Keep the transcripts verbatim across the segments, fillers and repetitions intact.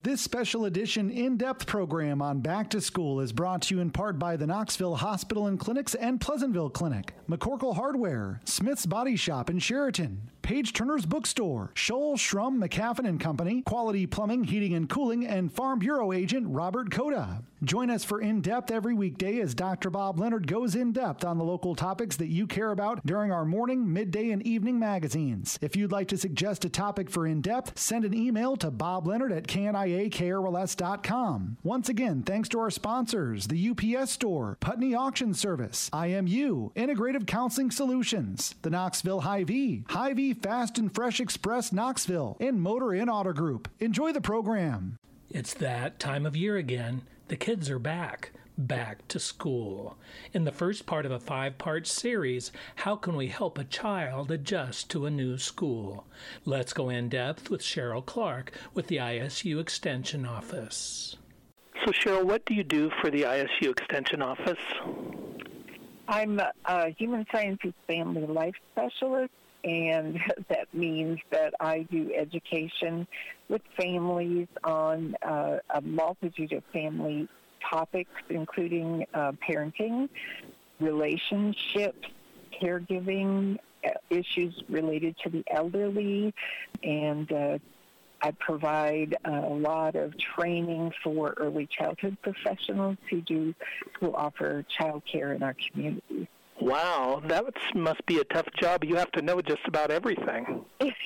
This special edition in-depth program on Back to School is brought to you in part by the Knoxville Hospital and Clinics and Pleasantville Clinic, McCorkle Hardware, Smith's Body Shop in Sheraton, Page Turner's Bookstore, Scholl, Schrum, McCaffin and Company, Quality Plumbing, Heating and Cooling, and Farm Bureau agent Robert Coda. Join us for In-Depth every weekday as Doctor Bob Leonard goes in-depth on the local topics that you care about during our morning, midday, and evening magazines. If you'd like to suggest a topic for In-Depth, send an email to Bob Leonard at K N I A K R L S dot com. Once again, thanks to our sponsors, the U P S Store, Putney Auction Service, I M U, Integrative Counseling Solutions, the Knoxville Hy-Vee, Hy-Vee Fast and Fresh Express Knoxville, and Motor Inn Auto Group. Enjoy the program. It's that time of year again. The kids are back. Back to school. In the first part of a five-part series, how can we help a child adjust to a new school? Let's go in depth with Cheryl Clark with the I S U Extension Office. So Cheryl, what do you do for the I S U Extension Office? I'm a human sciences family life specialist, and that means that I do education with families on uh, a multitude of family topics, including uh, parenting, relationships, caregiving, uh, issues related to the elderly, and uh, I provide a lot of training for early childhood professionals who do who offer child care in our community. Wow, that must be a tough job. You have to know just about everything.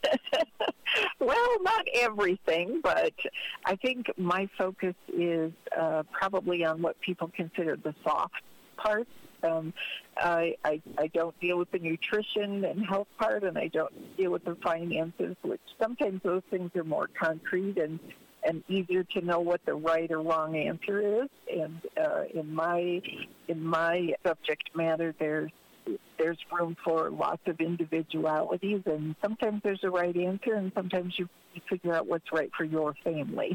Well, not everything, but I think my focus is uh, probably on what people consider the soft parts. Um, I, I, I don't deal with the nutrition and health part, and I don't deal with the finances, which sometimes those things are more concrete and, and easier to know what the right or wrong answer is. And uh, in my in my subject matter, there's there's room for lots of individualities, and sometimes there's a right answer, and sometimes you, you figure out what's right for your family.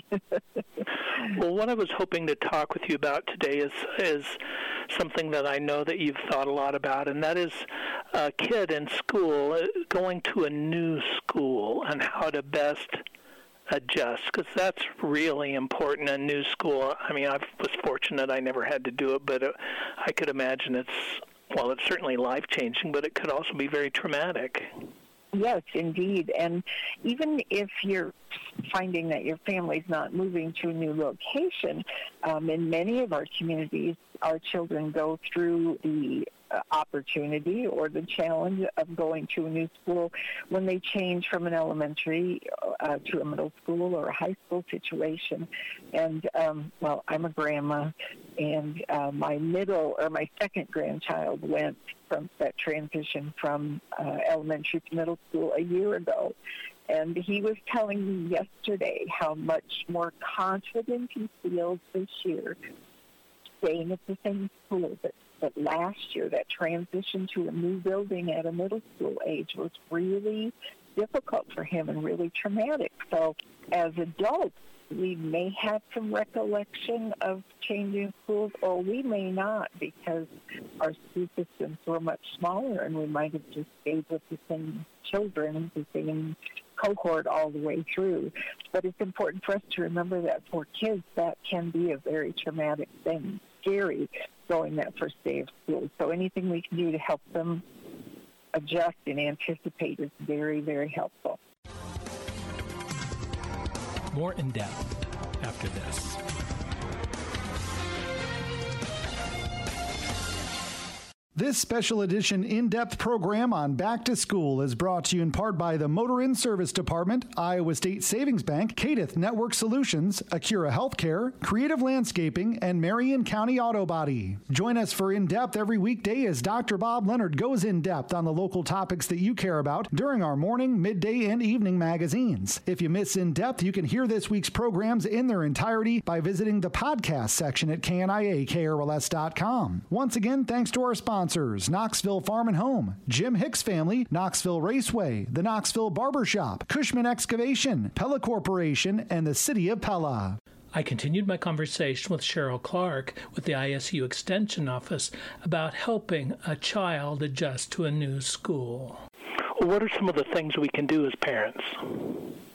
Well, what I was hoping to talk with you about today is is something that I know that you've thought a lot about, and that is a kid in school going to a new school and how to best adjust, because that's really important in new school. I mean, I was fortunate I never had to do it, but it, I could imagine it's, well, it's certainly life-changing, but it could also be very traumatic. Yes, indeed. And even if you're finding that your family's not moving to a new location, um, in many of our communities, our children go through the uh, opportunity or the challenge of going to a new school when they change from an elementary uh, to a middle school or a high school situation. And, um, well, I'm a grandma, and uh, my middle or my second grandchild went from that transition from uh, elementary to middle school a year ago. And he was telling me yesterday how much more confident he feels this year staying at the same school. But, but last year, that transition to a new building at a middle school age was really difficult for him and really traumatic. So as adults, we may have some recollection of changing schools, or we may not, because our school systems were much smaller and we might have just stayed with the same children, the same cohort all the way through. But it's important for us to remember that for kids, that can be a very traumatic thing, scary, going that first day of school. So anything we can do to help them adjust and anticipate is very, very helpful. More in depth after this. This special edition in-depth program on Back to School is brought to you in part by the Motor Inn Service Department, Iowa State Savings Bank, Cadith Network Solutions, Acura Healthcare, Creative Landscaping, and Marion County Auto Body. Join us for In-Depth every weekday as Doctor Bob Leonard goes in-depth on the local topics that you care about during our morning, midday, and evening magazines. If you miss In-Depth, you can hear this week's programs in their entirety by visiting the podcast section at K N I A K R L S dot com. Once again, thanks to our sponsors, Knoxville Farm and Home, Jim Hicks Family, Knoxville Raceway, the Knoxville Barbershop, Cushman Excavation, Pella Corporation, and the City of Pella. I continued my conversation with Cheryl Clark with the I S U Extension Office about helping a child adjust to a new school. Well, what are some of the things we can do as parents?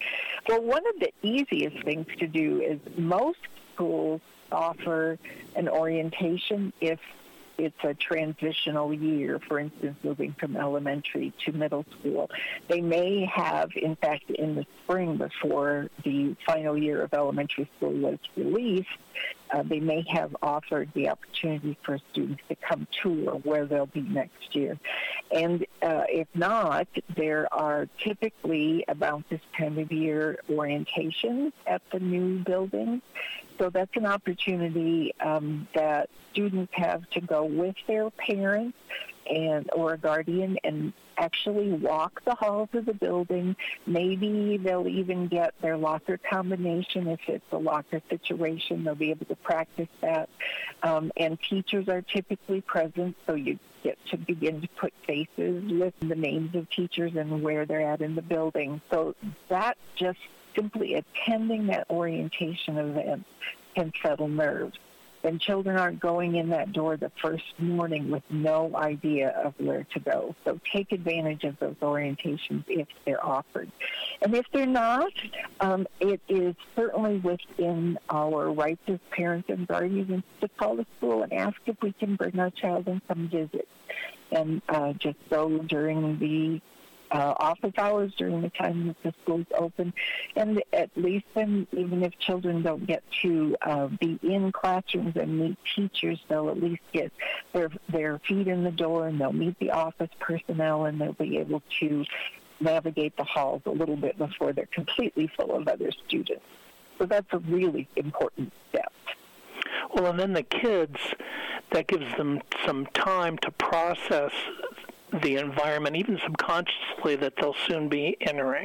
Well, one of the easiest things to do is most schools offer an orientation if it's a transitional year, for instance, moving from elementary to middle school. They may have, in fact, in the spring before the final year of elementary school was released, uh, they may have offered the opportunity for students to come tour where they'll be next year. And uh, if not, there are typically about this time of year orientations at the new building. So that's an opportunity um, that students have to go with their parents and or a guardian and actually walk the halls of the building. Maybe they'll even get their locker combination. If it's a locker situation, they'll be able to practice that. Um, and teachers are typically present, so you get to begin to put faces with the names of teachers and where they're at in the building. So that just simply attending that orientation event can settle nerves. And children aren't going in that door the first morning with no idea of where to go. So take advantage of those orientations if they're offered. And if they're not, um, it is certainly within our rights as parents and guardians to call the school and ask if we can bring our child and come visit. And uh, just go during the Uh, office hours during the time that the school's open, and at least then, even if children don't get to uh, be in classrooms and meet teachers, they'll at least get their their feet in the door, and they'll meet the office personnel, and they'll be able to navigate the halls a little bit before they're completely full of other students. So that's a really important step. Well, and then the kids, that gives them some time to process the environment, even subconsciously, that they'll soon be entering.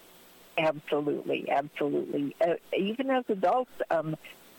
Absolutely, absolutely. Uh, even as adults, um,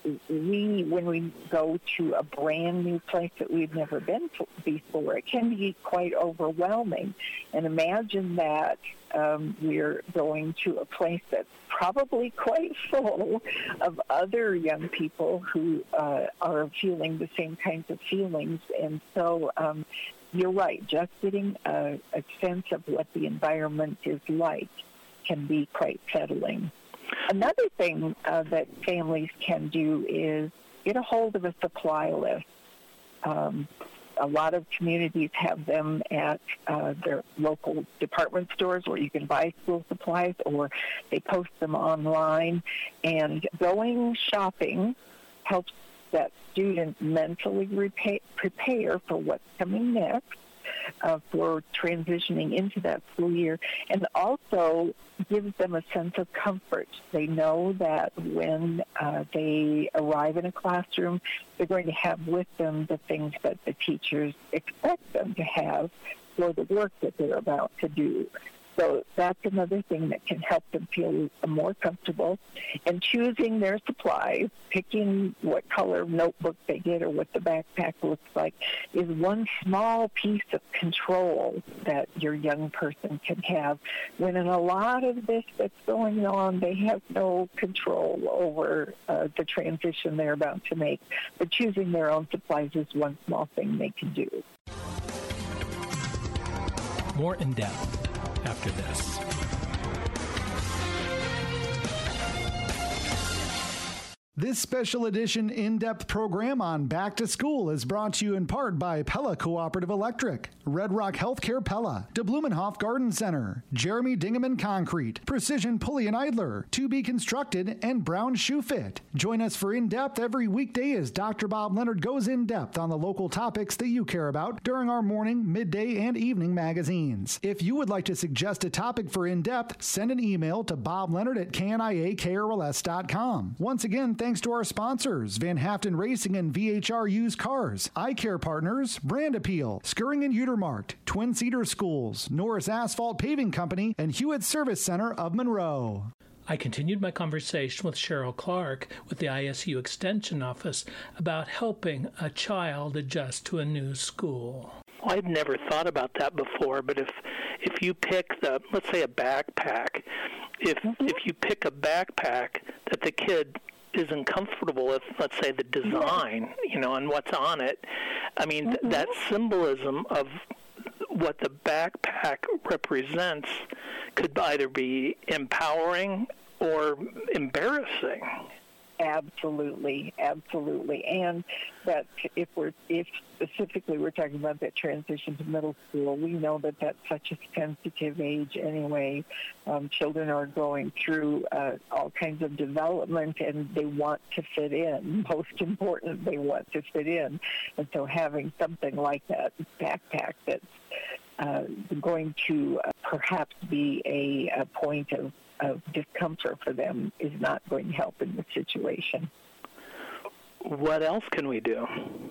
we, when we go to a brand new place that we've never been to before, it can be quite overwhelming. And imagine that um, we're going to a place that's probably quite full of other young people who uh, are feeling the same kinds of feelings. And so um, you're right, just getting a, a sense of what the environment is like can be quite settling. Another thing uh, that families can do is get a hold of a supply list. Um, a lot of communities have them at uh, their local department stores where you can buy school supplies, or they post them online. And going shopping helps that student mentally repay, prepare for what's coming next, uh, for transitioning into that school year, and also gives them a sense of comfort. They know that when uh, they arrive in a classroom, they're going to have with them the things that the teachers expect them to have for the work that they're about to do. So that's another thing that can help them feel more comfortable. And choosing their supplies, picking what color notebook they get or what the backpack looks like, is one small piece of control that your young person can have, when in a lot of this that's going on, they have no control over uh, the transition they're about to make. But choosing their own supplies is one small thing they can do. More in depth after this. This special edition in-depth program on Back to School is brought to you in part by Pella Cooperative Electric, Red Rock Healthcare Pella, De Blumenhof Garden Center, Jeremy Dingaman Concrete, Precision Pulley and Idler, To Be Constructed, and Brown Shoe Fit. Join us for In-Depth every weekday as Doctor Bob Leonard goes in-depth on the local topics that you care about during our morning, midday, and evening magazines. If you would like to suggest a topic for In-Depth, send an email to Bob Leonard at K N I A K R L S dot com. Once again, thanks Thanks to our sponsors, Van Haften Racing and V H R Used Cars, Eye Care Partners, Brand Appeal, Skirring and Utermarkt, Twin Cedar Schools, Norris Asphalt Paving Company, and Hewitt Service Center of Monroe. I continued my conversation with Cheryl Clark with the I S U Extension Office about helping a child adjust to a new school. Well, I'd never thought about that before, but if if you pick the, let's say a backpack, if mm-hmm. if you pick a backpack that the kid isn't comfortable with, let's say the design, you know, and what's on it, I mean, mm-hmm. th- that symbolism of what the backpack represents could either be empowering or embarrassing. Absolutely, absolutely. And that if we're, if specifically we're talking about that transition to middle school, we know that that's such a sensitive age anyway. Um, children are going through uh, all kinds of development, and they want to fit in. Most important, they want to fit in. And so having something like that backpack that's uh, going to uh, perhaps be a, a point of of discomfort for them is not going to help in the situation. What else can we do?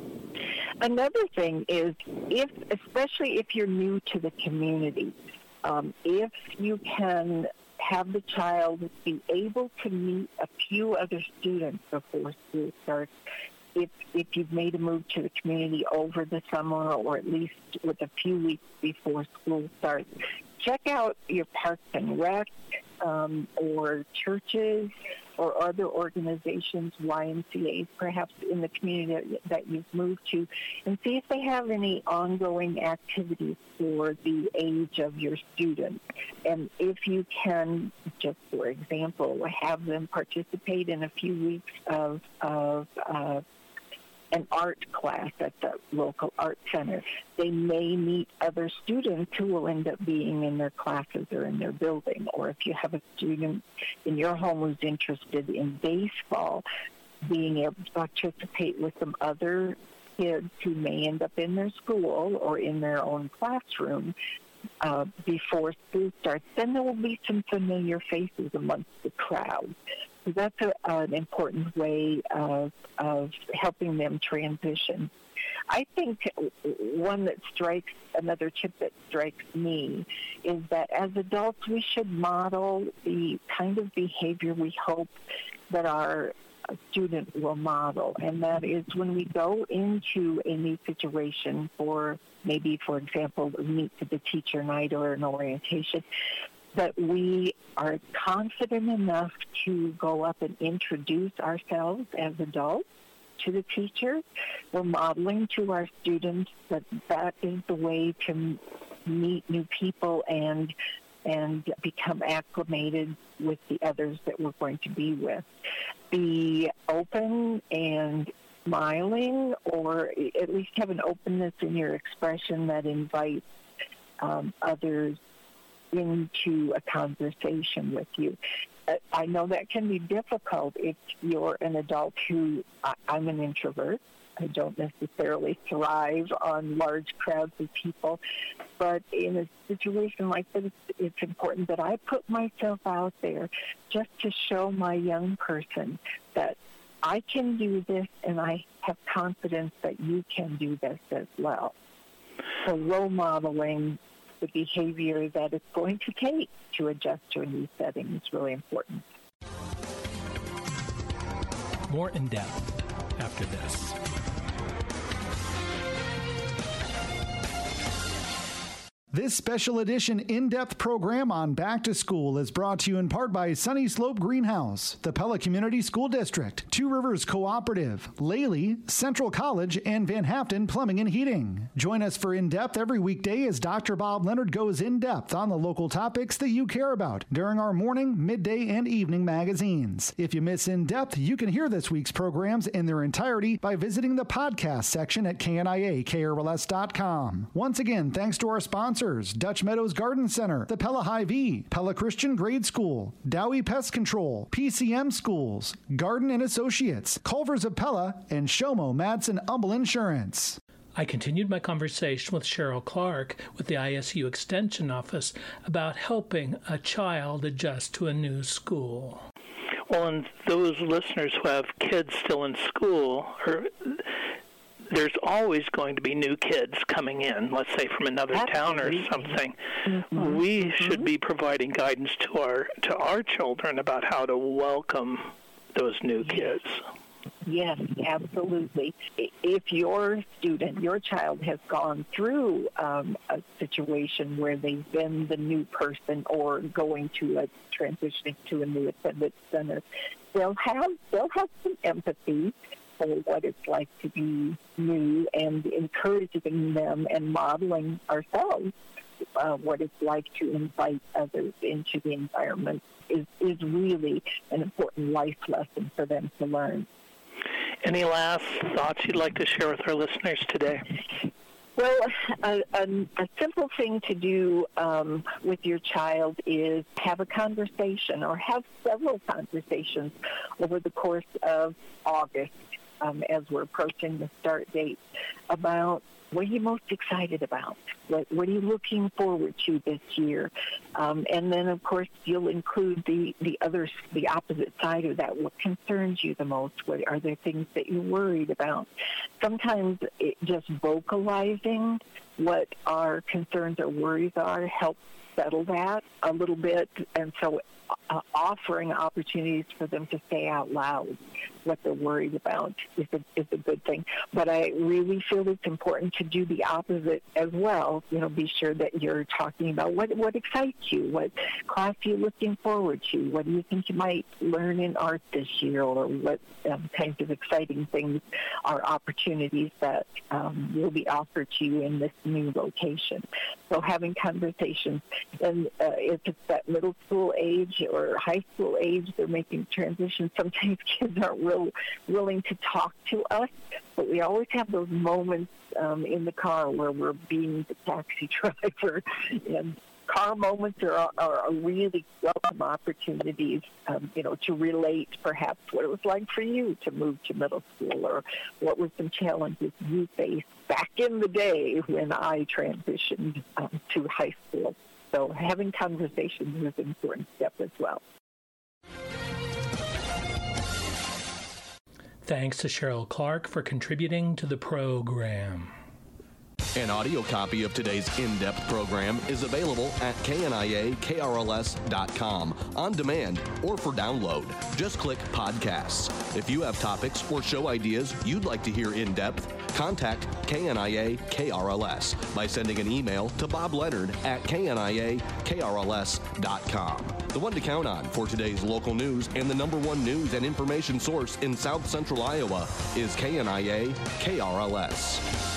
Another thing is, if, especially if you're new to the community, um, if you can have the child be able to meet a few other students before school starts, if if you've made a move to the community over the summer or at least with a few weeks before school starts, check out your Parks and Rec um, or churches or other organizations, Y M C As perhaps in the community that, that you've moved to, and see if they have any ongoing activities for the age of your students. And if you can, just for example, have them participate in a few weeks of, of uh, an art class at the local art center. They may meet other students who will end up being in their classes or in their building. Or if you have a student in your home who's interested in baseball, being able to participate with some other kids who may end up in their school or in their own classroom uh, before school starts, then there will be some familiar faces amongst the crowd. So that's a, an important way of, of helping them transition. I think one that strikes, another tip that strikes me is that as adults we should model the kind of behavior we hope that our student will model. And that is when we go into a new situation for maybe, for example, meet to the teacher night or an orientation, that we are confident enough to go up and introduce ourselves as adults to the teacher. We're modeling to our students that that is the way to meet new people and and become acclimated with the others that we're going to be with. Be open and smiling, or at least have an openness in your expression that invites um, others into a conversation with you. I know that can be difficult if you're an adult who, I'm an introvert. I don't necessarily thrive on large crowds of people, but in a situation like this, it's important that I put myself out there just to show my young person that I can do this and I have confidence that you can do this as well. So role modeling the behavior that it's going to take to adjust to a new setting is really important. More in depth after this. This special edition in-depth program on Back to School is brought to you in part by Sunny Slope Greenhouse, the Pella Community School District, Two Rivers Cooperative, Lely, Central College, and Van Haften Plumbing and Heating. Join us for In-Depth every weekday as Doctor Bob Leonard goes in-depth on the local topics that you care about during our morning, midday, and evening magazines. If you miss In-Depth, you can hear this week's programs in their entirety by visiting the podcast section at K N I A K R L S dot com. Once again, thanks to our sponsors, Dutch Meadows Garden Center, the Pella Hy-Vee, Pella Christian Grade School, Dowie Pest Control, P C M Schools, Garden and Associates, Culvers of Pella, and Shomo Madsen Umble Insurance. I continued my conversation with Cheryl Clark with the I S U Extension Office about helping a child adjust to a new school. Well, and those listeners who have kids still in school, or there's always going to be new kids coming in, let's say from another Absolutely. town or something. Mm-hmm. We mm-hmm. should be providing guidance to our to our children about how to welcome those new kids. Yes, absolutely. If your student, your child has gone through um, a situation where they've been the new person or going to a transitioning to a new attendance center, they'll have they'll have some empathy for what it's like to be new and encouraging them and modeling ourselves uh, what it's like to invite others into the environment is, is really an important life lesson for them to learn. Any last thoughts you'd like to share with our listeners today? Well, a, a, a simple thing to do um, with your child is have a conversation or have several conversations over the course of August um, as we're approaching the start date about what are you most excited about? What, what are you looking forward to this year? Um, and then, of course, you'll include the, the other, the opposite side of that. What concerns you the most? What are there things that you're worried about? Sometimes it just vocalizing what our concerns or worries are helps settle that a little bit. And so uh, offering opportunities for them to say out loud what they're worried about is a, is a good thing. But I really feel it's important to do the opposite as well. You know, be sure that you're talking about what, what excites you, what class are you looking forward to, what do you think you might learn in art this year, or what um, kinds of exciting things are opportunities that um, will be offered to you in this new location. So having conversations, and uh, if it's that middle school age or high school age, they're making transitions. Sometimes kids aren't real willing to talk to us, but we always have those moments um, in the car where we're being the taxi driver, and car moments are, are really welcome opportunities, um, you know, to relate perhaps what it was like for you to move to middle school, or what were some challenges you faced back in the day when I transitioned um, to high school. So having conversations is an important step as well. Thanks to Cheryl Clark for contributing to the program. An audio copy of today's in-depth program is available at K N I A K R L S dot com on demand or for download. Just click podcasts. If you have topics or show ideas you'd like to hear in depth, contact K N I A K R L S by sending an email to Bob Leonard at K N I A K R L S dot com. The one to count on for today's local news and the number one news and information source in South Central Iowa is K N I A K R L S.